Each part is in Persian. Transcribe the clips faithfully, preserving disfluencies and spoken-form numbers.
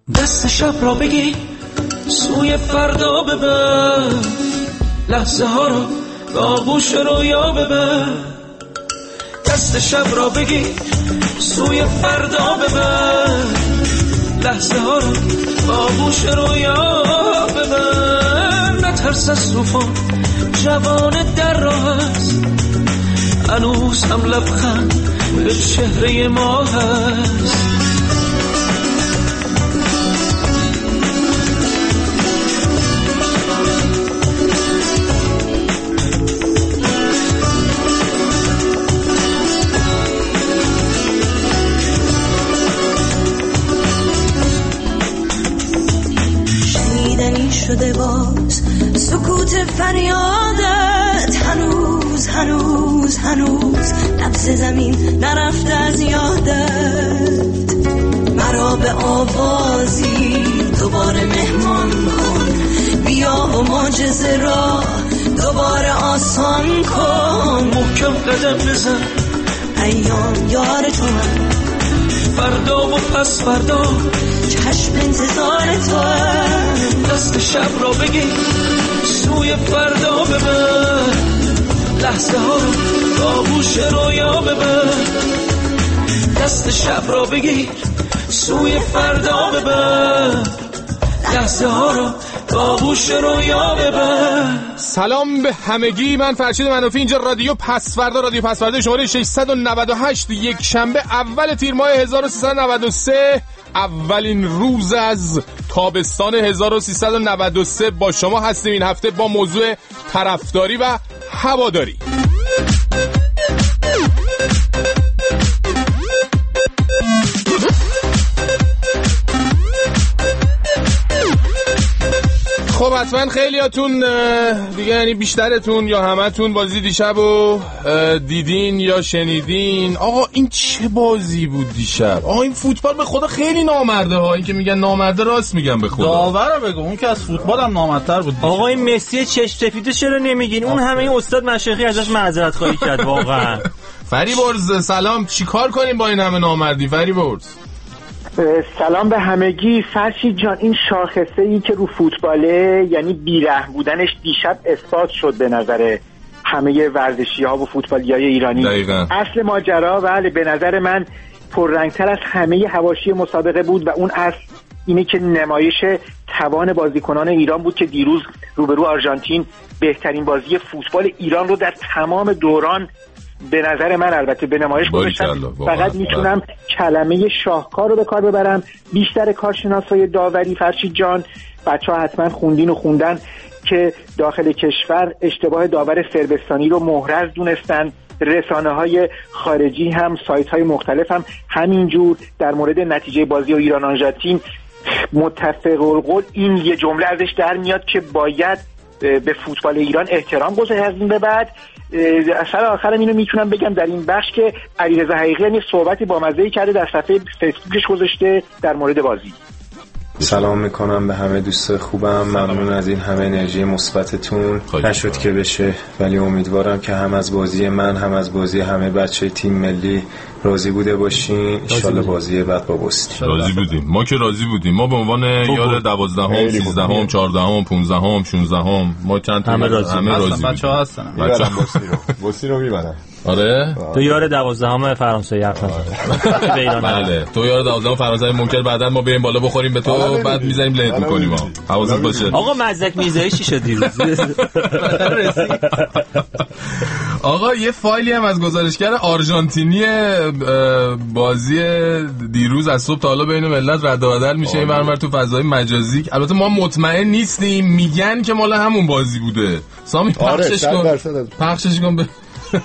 دست شب را بگی سوی فردا ببر، لحظه ها رو به آغوش رویا ببر. دست شب را بگی سوی فردا ببر، لحظه ها رو به آغوش رویا ببر. نترس از طوفان، جوان در راه است، هنوز هم لبخند به چهره ما هست. شده باز سکوت فریادت، هنوز هنوز هنوز نبض زمین نرفته از یادت. مرا به آوازی دوباره مهمان کن، بیا و معجزه را دوباره آسان کن. محکم قدم بزن، ایام یار تو من، فردا و پس فردا چشم انتظار تو هم. دست شب را بگی سوی فردا ببر، لحظه ها رو به آغوش رویا ببر. دست شب را بگی سوی فردا ببر، لحظه ها رو به آغوش رویا ببر. سلام به همگی، من فرشید منافی، اینجا رادیو پسوردا. رادیو پسوردا شماره ششصد و نود و هشت، یک شنبه اول تیر ماه هزار و سیصد و نود و سه، اولین روز از تابستان هزار و سیصد و نود و سه با شما هستیم. این هفته با موضوع طرفداری و هواداری. خب حتما خیلیاتون دیگه، یعنی بیشترتون یا همتون بازی دیشب رو دیدین یا شنیدین. آقا این چه بازی بود دیشب؟ آقا این فوتبال به خدا خیلی نامرده ها. این که میگن نامرده راست میگن به خدا. داور رو بگو، اون که از فوتبال هم نامردتر بود دیشب. آقا این مسی چشم سفید چرا نمیگین؟ اون همه این استاد مشایخی ازش معذرت خواهی کرد واقعا. فریبرز سلام، چیکار کنیم با این همه نامردی فریبرز؟ سلام به همگی. فرشید جان، این شاخصه ای که رو فوتباله، یعنی بی‌رحم بودنش دیشب اثبات شد به نظر همه ورزشی ها و فوتبالی های ایرانی. دقیقا. اصل ماجرا بله به نظر من پررنگتر از همه حواشی مسابقه بود و اون اصل اینه که نمایش توان بازیکنان ایران بود که دیروز روبرو آرژانتین بهترین بازی فوتبال ایران رو در تمام دوران به نظر من البته به نمایش گذاشتن. فقط میتونم کلمه شاهکار رو به کار ببرم. بیشتر کارشناسای داوری فرشید جان، بچه‌ها حتما خوندین و خوندن که داخل کشور اشتباه داور صربستانی رو محرز دونستن. رسانه‌های خارجی هم، سایت‌های مختلف هم همینجور در مورد نتیجه بازی و ایران آرژانتین متفق القول این یه جمله ازش در میاد که باید به فوتبال ایران احترام گذاشت. از این به بعد اصلا آخرم اینو میتونم بگم در این بخش که علیرضا حقیقی صحبتی با مزه‌ای کرده در صفحه فیسبوکش گذاشته در مورد بازی. سلام میکنم به همه دوست خوبم، ممنون از این همه انرژی مثبتتون. نشد که بشه، ولی امیدوارم که هم از بازی من هم از بازی همه بچه تیم ملی راضی بوده باشین. ان شاءالله بازی بعد با بوسنی راضی بودیم. ما که راضی بودیم. ما به عنوان یار دوازدهم، سیزدهم، چهاردهم، پانزدهم، شانزدهم ما چند تا همه راضی همه راضی بچه‌ها هستن. بچه‌ها بوسنی رو بوسنی رو میبرن. آره تو یار دوازدهم فرانسه حرف نزن. بله تو یار دوازدهم فرانسه ممکن بعدا ما بریم بالا بخوریم به تو، بعد میزنیم لهت میکنیم. ما حواست باشه. آقا مزدک میزایی چی شد دیروز؟ آقا یه فایلی هم از گزارشگر آرژانتینی بازی دیروز از صبح تا حالا بین ملت رد و بدل میشه این برنامه تو فضای مجازی. البته ما مطمئن نیستیم، میگن که مال همون بازی بوده. سامی پخشش کن، پخشش کن به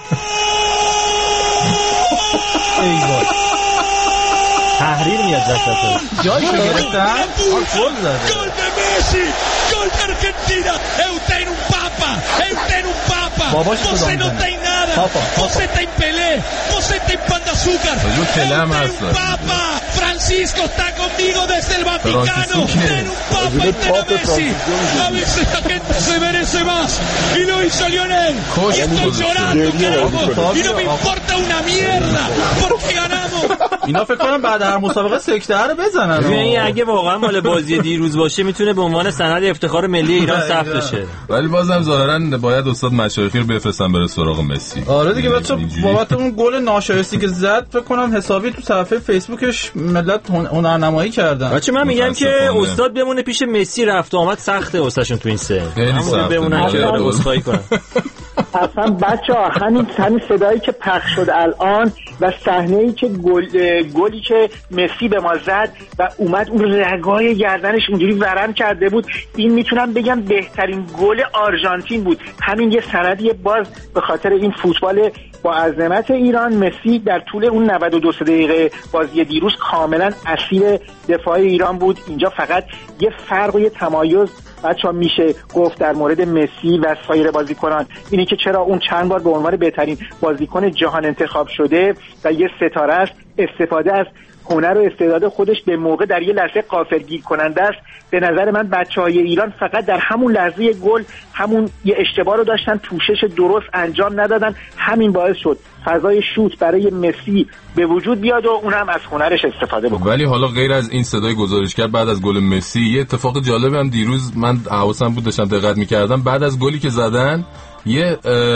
تحریر میاد وسط. جایی که گرفتن گل زده. گل de Messi, gol de Argentina. Eu tenho um papa, eu tenho um papa. Você não tem nada. Você tem Pelé, você tem Pan de Açúcar. Eu tenho um papa. Francisco está conmigo desde el Vaticano. Tengo un papa y tengo Messi. A veces la gente se merece más. Y lo hizo Lionel. Y estoy llorando, carajo. Y no me importa una mierda porque ganamos. اینا فکر کنم بعد هر مسابقه سکته رو بزنن. این اگه واقعا مال بازی دیروز باشه میتونه به عنوان سند افتخار ملی ایران ثبت بشه. ولی بازم ظاهرا باید استاد مشایخی رو بفرستن بره سراغ مسی. آره دیگه بچا بابت اون گل ناشایستی که زد فکر کنم حسابی تو صفحه فیسبوکش ملت هنرنمایی کردن. بچا من میگم که استاد بمونه پیش مسی، رفت و آمد سخته واسهشون تو این سه. همون بمونن که عذرخواهی کنن. اصلا بچه‌ها همین همین صدایی که پخش شد الان و صحنه‌ای که گل گلی که مسی به ما زد و اومد اون رگای گردنش اونجوری ورم کرده بود، این میتونم بگم بهترین گل آرژانتین بود. همین یه سندی باز به خاطر این فوتبال با عظمت ایران. مسی در طول اون نود و دو دقیقه بازی دیروز کاملا اسیر دفاع ایران بود. اینجا فقط یه فرق و یه تمایز بچه‌ها میشه گفت در مورد مسی و سایر بازیکنان، اینی که چرا اون چند بار به عنوان بهترین بازیکن جهان انتخاب شده و یه ستاره است، استفاده از هنر و استعداد خودش به موقع در یه لحظه غافلگیر کننده است. به نظر من بچه‌های ایران فقط در همون لحظه گل همون یه اشتباه رو داشتن، پوشش درست انجام ندادن، همین باعث شد فضای شوت برای مسی به وجود بیاد و اونم از هنرش استفاده بکنه. ولی حالا غیر از این صدای گزارشگر بعد از گل مسی، یه اتفاق جالبی هم دیروز من حواسم بود داشتم دقت می‌کردم، بعد از گلی که زدن یه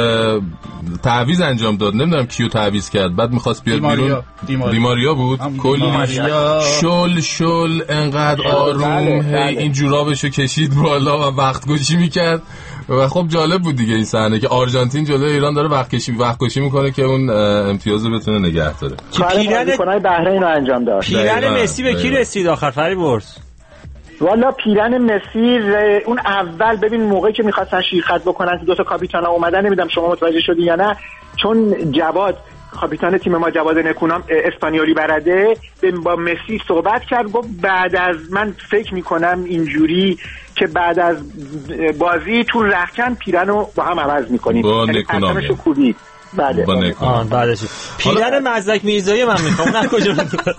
تعویض انجام داد، نمیدونم کیو تعویض کرد، بعد می‌خواست بیاد بیرون، دیماریا, دیماریا بود، کلی شل شل انقدر آروم هی این جورابشو کشید بالا و وقت گذشی می‌کرد و خب جالب بود دیگه این صحنه که آرژانتین جلوی ایران داره وقت کشی وقت کشی میکنه که اون امتیازو بتونه نگه داره. پیرن بهرین رو انجام داد. پیرن مسی به کی رسید آخر فریبرز؟ والا پیرن مسی اون اول ببین موقعی که می‌خواستن شیرخط بکنن که دو تا کاپیتانا اومدن، نمیدونم شما متوجه شدی یا نه، چون جواد کاپیتان تیم ما جواد نکونام اسپانیولی برده با مسی صحبت کرد، گفت بعد از من فکر میکنم اینجوری که بعد از بازی تو رخکن پیرنو با هم عوض میکنیم. با نکونام بله با نکونام بعدش پیرن مزدک میرزایی من میخوام نه کجا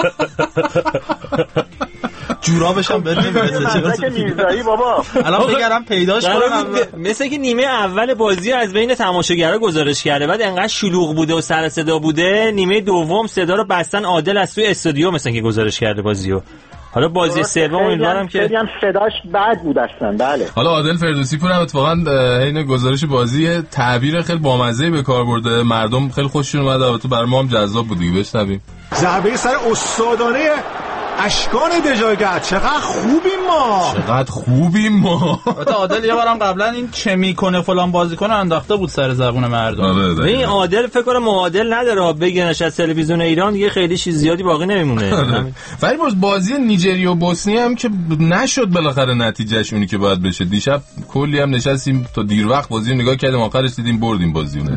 جورابش هم بدیم مزدک میرزایی بابا الان بگرم پیداش کنم. مثل که نیمه اول بازی از بین تماشاگرها گزارش کرده، بعد انقدر شلوغ بوده و سر صدا بوده، نیمه دوم صدا رو بستن عادل از توی استودیو مثلا که گزارش کرده بازیو. حالا بازی سوم امیدوارم که خیلی هم صداش بد بود اصلا. بله حالا عادل فردوسی پور هم اتفاقا حین گزارش بازی تعبیر خیلی بامزه به کار برده، مردم خیلی خوششون اومد، البته برای ما هم جذاب بود دیگه. بشنویم. ضربه سر استادانه اشکان دژاگت، چقدر خوبیم ما، چقدر خوبیم ما. البته عادل یه بارم قبلا این چه میکنه فلان بازیکن انداخته بود سر زبون مردم. این عادل فکر کنم معادل نداره، بگنش از تلویزیون ایران دیگه خیلی چیز زیادی باقی نمیمونه. ولی باز بازی نیجریه و بوسنی هم که نشد بالاخره نتیجهش اونی که باید بشه. دیشب کلی هم نشستیم تا دیر وقت بازی رو نگاه کردیم، آخرش دیدیم بردیم بازی رو.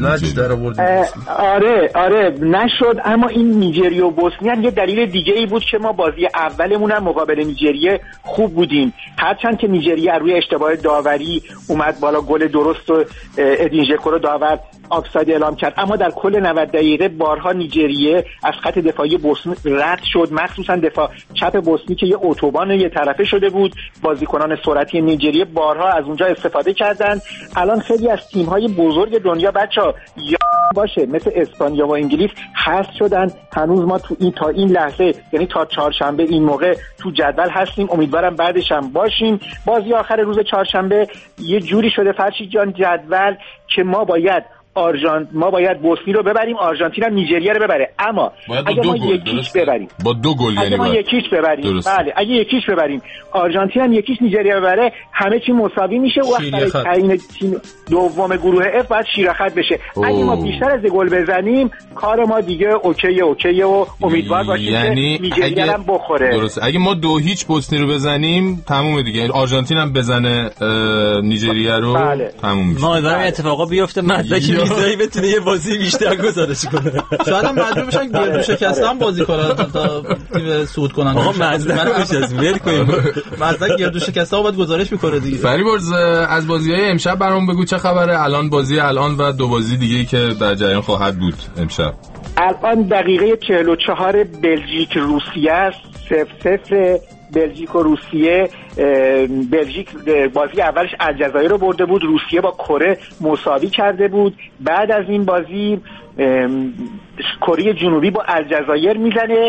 آره آره نشد، اما این نیجریه و بوسنی هم یه دلیل دیگه ای بود که ما بازی اولمون هم مقابل نیجریه خوب بودیم، هرچند که نیجریه روی اشتباه داوری اومد بالا، گل درست و ادین ژکو رو داور آفساید اعلام کرد، اما در کل نود دقیقه بارها نیجریه از خط دفاعی بوسنی رد شد، مخصوصا دفاع چپ بوسنی که یه اتوبان یه طرفه شده بود. بازیکنان سرعتی نیجریه بارها از اونجا استفاده کردن. الان خیلی از تیم‌های بزرگ دنیا بچا یا باشه مثل اسپانیا و انگلیس حذف شدن، هنوز ما تو این تا این لحظه یعنی تا چهارشنبه این موقع تو جدول هستیم، امیدوارم بعدش هم باشیم. بازی آخر روز چهارشنبه یه جوری شده فرشید جان جدول که ما باید آرژانت ما باید بوسنی رو ببریم، آرژانتین هم نیجریه رو ببره، اما اگه ما یکیش ببریم با دو گل یعنی ما یکیش ببریم درست. بله اگه یکیش ببریم آرژانتین هم یکیش نیجریه ببره همه چی مساوی میشه و وقت تعیین تیم دوم گروه اف باید شیرخط بشه. اوه. اگه ما بیشتر از گل بزنیم کار ما دیگه اوکیه اوکیه و امیدوار باشیم یعنی که نیجریه هم بخوره. درست. اگه ما دو هیچ بوسنی رو بزنیم تمومه دیگه، آرژانتین هم بزنه نیجریه رو بله. تموم میشه. ما امیدوارم اتفاقا بیفته، مدرک میزایی بتونه یه بازی بیشتر گزارش کنه. شاید هم مجبور بشن گردو شکسته هم بازی کنن تا تیم صعود کنن. آقا مزدک میشه از ول کنیم. مزدک گردو شکسته باید گزارش میکنه دیگه. فریبرز از بازی‌های امشب برام بگو چه خبره؟ الان بازی الان و دو بازی دیگه‌ای که در جریان خواهد بود امشب. الان دقیقه چهل و چهار بلژیک روسیه است، صفر صفر بلژیک و روسیه. بلژیک بازی اولش الجزایر رو برده بود، روسیه با کره مساوی کرده بود. بعد از این بازی کره جنوبی با الجزایر میزنه.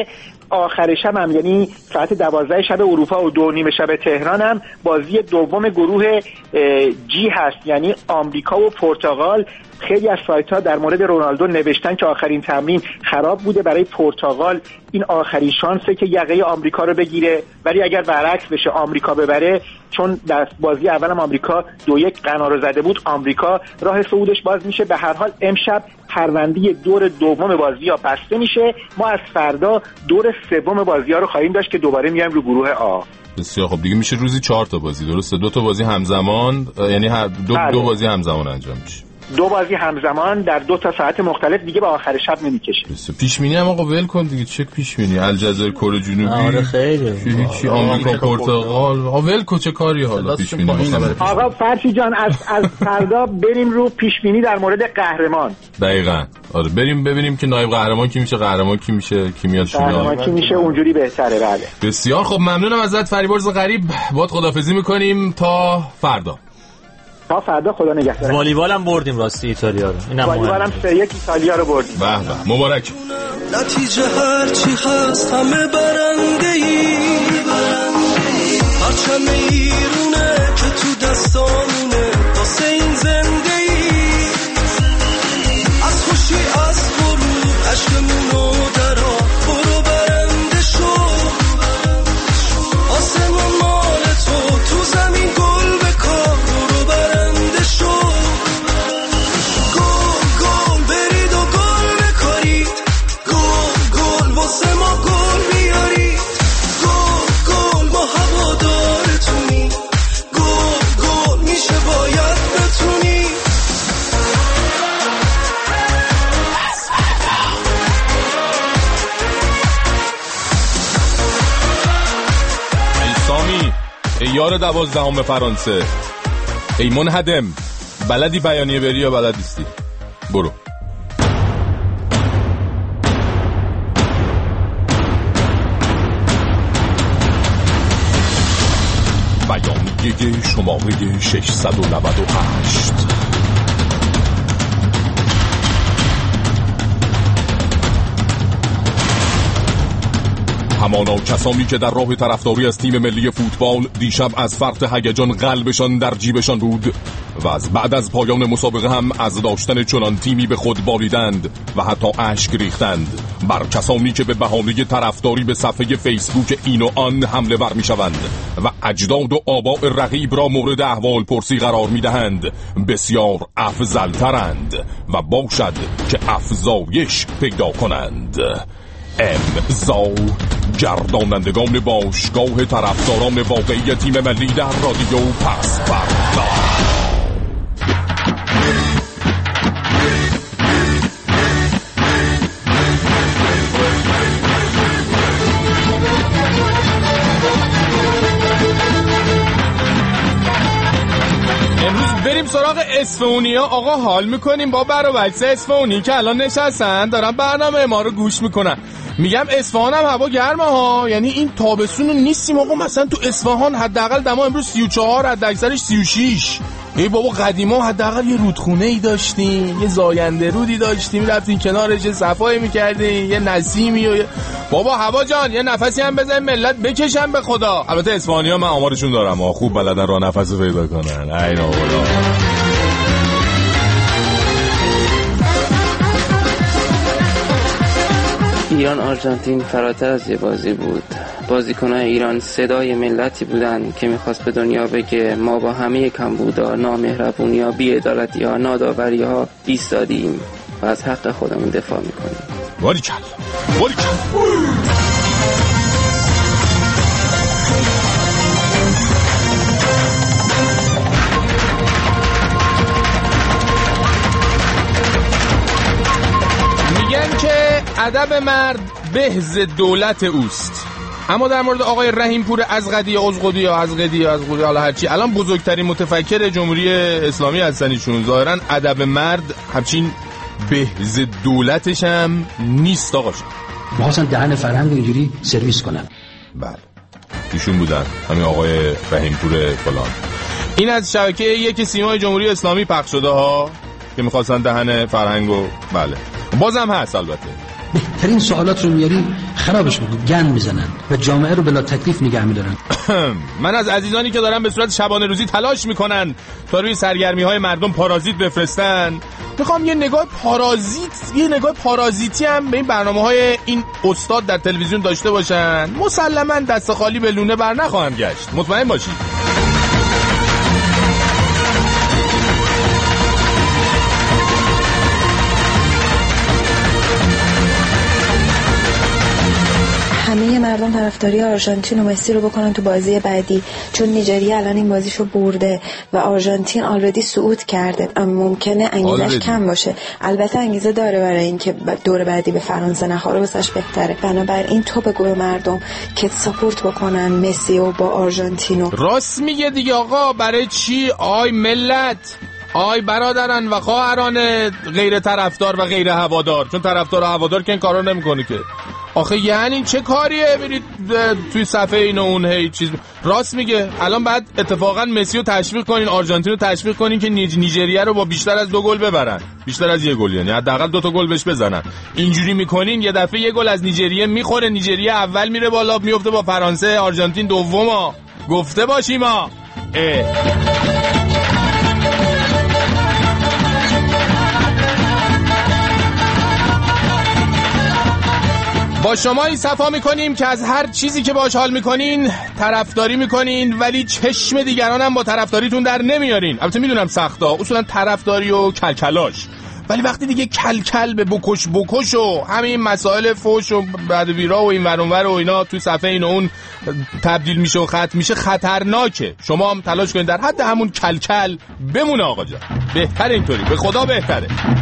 آخر شب هم یعنی ساعت دوازده شب اروپا و دو نیم شب تهران هم بازی دوم گروه جی هست، یعنی آمریکا و پرتغال. خیلی از سایت ها در مورد رونالدو نوشتن که آخرین تمرین خراب بوده برای پرتغال، این آخرین شانسه که یقه آمریکا رو بگیره، ولی اگر برعکس بشه آمریکا ببره، چون در بازی اولم آمریکا دو یک غنا رو زده بود، آمریکا راه صعودش باز میشه. به هر حال امشب پرونده دور دوم بازی ها بسته میشه، ما از فردا دور سوم بازی ها رو خواهیم داشت که دوباره میایم رو گروه آ. بسیار خب، دیگه میشه روزی چهار تا بازی، درسته؟ دو تا بازی همزمان، یعنی هر دو, دو بازی همزمان انجام میشه. دو بازی همزمان در دو تا ساعت مختلف، دیگه به آخر شب نمیکشه. پیش بینی هم آقا ول کن دیگه، چه پیش بینی؟ الجزایر کره جنوبی، آره خیلی چی آمریکا پرتغال، آقا ول کن چه کاری حالا پیش بینی می‌کنه. آقا فرشی جان از از فردا بریم رو پیش بینی در مورد قهرمان. دقیقاً آره، بریم ببینیم که نایب قهرمان کی میشه، قهرمان کی میشه، کی میاد شروع قهرمان کی میشه، اونجوری بهتره. بله بسیار خب، ممنونم ازت فریبرز غریب، باهات خداحافظی می‌کنیم تا فردا. تا فردا، خدا نگهدار. والیبال هم بردیم راستی ایتالیا رو، اینم والیبال هم سه یک ایتالیا رو بردیم. به به، مبارک. نتیجه هر چی هست همه برنده ای، پرچم ایرونه که تو دستامونه، واسه این زنده ای، از خوشی از غروب عشقمونو درا، برو برنده شو، آسمون مال تو، تو زمین گل بکار، برو برنده شو، گل گل برید و گل بکارید، گل گل واسه ما گل بیارید، گل گل ما هوادارتونی، گل گل میشه باید بتونی. ای سامی، ای یار دوازدهم فرانسه، ای منهدم، بلدی بیانیه بری یا بلد نیستی؟ برو. بیانیه شماره ششصد و نود و هشت. همانا کسانی که در راه طرفداری از تیم ملی فوتبال دیشب از فرط هیجان قلبشان در جیبشان بود و از بعد از پایان مسابقه هم از داشتن چنان تیمی به خود بالیدند و حتی اشک ریختند، بر کسانی که به بهانه طرفداری به صفحه فیسبوک این و آن حمله ور میشوند و اجداد و آباء رقیب را مورد احوال پرسی قرار میدهند، بسیار افضلترند و باشد که افزایش پیدا کنند. امضا گردانندگان باشگاه طرفداران واقعی تیم ملی در رادیو پسوردا. امروز بریم سراغ اصفهانی‌ها. آقا حال میکنیم با برو بچه اصفهانی که الان نشستن دارن برنامه ما رو گوش میکنن. میگم اصفهان هم هوا گرمه ها، یعنی این تابستون نیستیم آقا. مثلا تو اصفهان حداقل دما امروز سی و چهار، حداکثرش سی و شش. ای بابا قدیما حداقل یه رودخونه ای داشتیم، یه زاینده رودی داشتیم، رفتین کنارش یه صفایی میکردین، یه نسیمی و یه... بابا هوا جان یه نفسی هم بزن ملت بکشن به خدا. البته اصفهانی‌ها من آمارشون دارم ها، خوب بلدن راه نفس پیدا کنن. عین اولا. ایران آرژانتین فراتر از یه بازی بود. بازیکنان ایران صدای ملتی بودن که میخواست به دنیا بگه ما با همه کمبودا، نامهربونی‌ها، بی‌عدالتی‌ها، ناداوری‌ها ایستادیم و از حق خودمون دفاع میکنیم. باریکلا باریکلا. میگن که ادب مرد بهز دولت اوست. اما در مورد آقای رحیم پور ازغدی یا ازغدی یا ازغدی یا ازغدی حالا هرچی، الان بزرگترین متفکر جمهوری اسلامی هستن ایشون. ظاهرا ادب مرد همچین بهز دولتش هم نیست آقا. می‌خواستن دهن فرهنگ اینجوری سرویس کنن. بله ایشون بودن، همین آقای رحیم پور فلان. این از شبکه یک سیمای جمهوری اسلامی پخش شده ها که می‌خواستن دهن فرهنگو. بله بازم هست البته. بهترین سوالات رو میاری خرابش میکنن، گند میزنن و جامعه رو بلا تکلیف نگه میدارن. من از عزیزانی که دارن به صورت شبانه روزی تلاش میکنن تا روی سرگرمی های مردم پارازیت بفرستن میخوام یه نگاه پارازیت یه نگاه پارازیتی هم به این برنامه‌های این استاد در تلویزیون داشته باشن. مسلماً دست خالی به لونه بر نخواهم گشت، مطمئن باشید. همه مردم طرفداری آرژانتین و مسی رو بکنن تو بازی بعدی، چون نیجریه الان این بازیشو برده و آرژانتین آلردی صعود کرده. ممکنه انگیزش کم باشه، البته انگیزه داره برای اینکه دور بعدی به فرانسه نخوره، واسش بهتره. بنابراین تو بگو به مردم که ساپورت بکنن مسی و با آرژانتینو. راست میگه دیگه آقا، برای چی؟ آی ملت، آی برادران و خواهران غیر طرفدار و غیر هوادار، چون طرفدار و هوادار که این کارا نمیکنه که. آخه یعنی چه کاریه برید توی صفحه این و اون هی چیز. راست میگه، الان بعد اتفاقا مسی رو تشویق کنین، آرژانتین رو تشویق کنین که نیج نیجریه رو با بیشتر از دو گل ببرن، بیشتر از یه گل، یعنی حداقل دو تا گل بهش بزنن. اینجوری میکنین یه دفعه یه گل از نیجریه میخوره، نیجریه اول میره بالا، میفته با فرانسه، آرژانتین دوما. گفته باشیم ها. با شما این صفا میکنیم که از هر چیزی که باش حال میکنین طرفداری میکنین، ولی چشم دیگران هم با طرفداریتون در نمیارین. البته میدونم سختا، اصولا طرفداری و کلکلاش، ولی وقتی دیگه کلکل به بکش بکش و همین مسائل فوش و بدویرا و این ورانور و اینا تو صفحه این و اون تبدیل میشه و ختم میشه، خطرناکه. شما هم تلاش کنین در حد همون کلکل بمونه آقا جان، بهتره اینطوری، به خدا بهتره.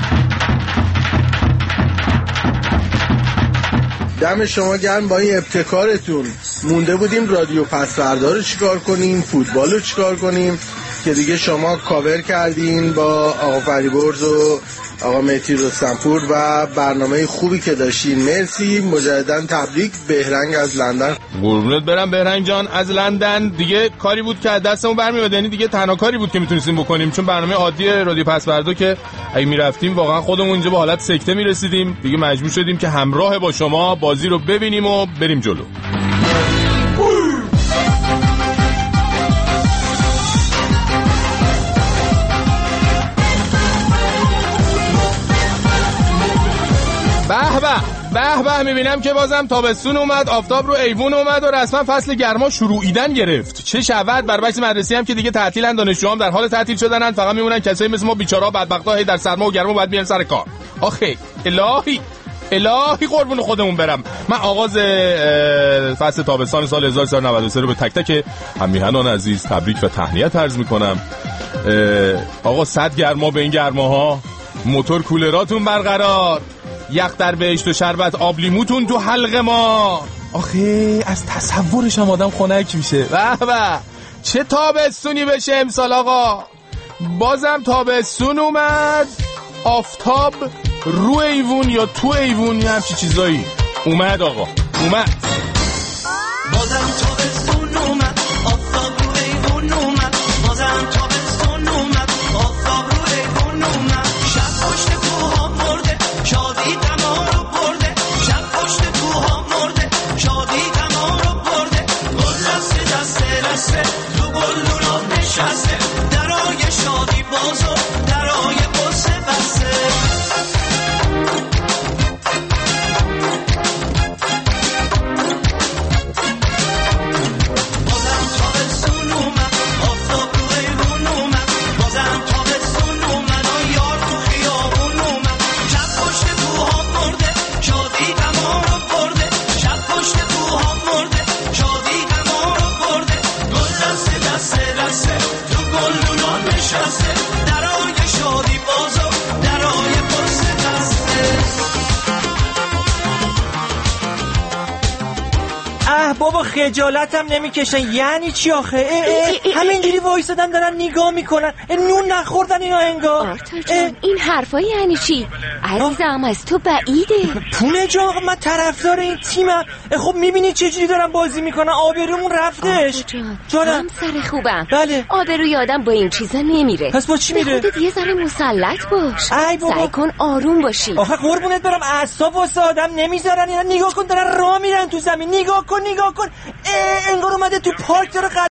دم شما گرم با این ابتکارتون. مونده بودیم رادیو پسوردا رو چیکار کنیم، فوتبال رو چیکار کنیم، که دیگه شما کاور کردین با آقا فریبرز و آقا مهدی رستمپور و برنامه خوبی که داشتین. مرسی، مجددا تبریک. بهرنگ از لندن. قربونت برم بهرنگ جان از لندن. دیگه کاری بود که دستمون برمیاد، یعنی دیگه تنها کاری بود که میتونستیم بکنیم، چون برنامه عادی رادیو پسوردا که اگه میرفتیم واقعا خودمون اینجا به حالت سکته میرسیدیم. دیگه مجبور شدیم که همراه با شما بازی رو ببینیم و بریم جلو. به به به به میبینم که بازم تابستون اومد، آفتاب رو ایوون اومد و رسما فصل گرما شروعیدن گرفت. چه شود بر بچه مدرسه هم که دیگه تعطیلن، دانشجوها هم در حال تعطیل شدنن، فقط میمونن کسایی مثل ما بیچاره‌ها بدبخت‌ها هی در سرما و گرما باید میان سر کار. آخه الهی الهی قربون خودمون برم. من آغاز فصل تابستان سال هزار و سیصد و نود و سه رو به تک تک همیهنان عزیز تبریک و تهنیت عرض میکنم. آقا صد گرما به این گرماها، موتور کولراتون برقرار، یخ در بهشت و شربت آب لیموتون تو حلق ما. آخه از تصورش هم آدم خنک میشه. به به چه تابستونی بشه امسال آقا. بازم تابستون اومد، آفتاب رو ایوون یا تو ایوون یا همچی چیزایی اومد آقا، اومد. بازم تابستون اومد، آفتاب رو ایوون اومد. بازم تابستون اومد، آفتاب رو ایوون اومد. شب پشت کوها مرده، شادی تمام رو برده. شب پشت کوها مرده، شادی تمام رو برده. گل دسته دسته دسته تو گلدونا نشسته. درای شادی بازو، درای قصه بسته. Say, بابا خجالتم نمیکشن. یعنی چی آخه؟ همینجوری وایسادن دارن نگاه میکنن. نون نخوردن اینا انگار. آرتا جان این حرفا یعنی چی؟ عزیزم از تو بعیده. پونه جان من طرفدار این تیمم. خب میبینی چجوری دارن بازی میکنن. آبرومون رفتش. جانم سر خوبم. بله. آبروی آدم با این چیزا نمیره. پس با چی میره؟ خودت یه ذره مسلط باش. سعی کن آروم باشی. آخه قربونت برم اعصاب واسه آدم نمیذارن. اینا نگاه کن دارن راه میرن تو زمین. نگاه کن نگاه کن انگار اومده تو پارک داره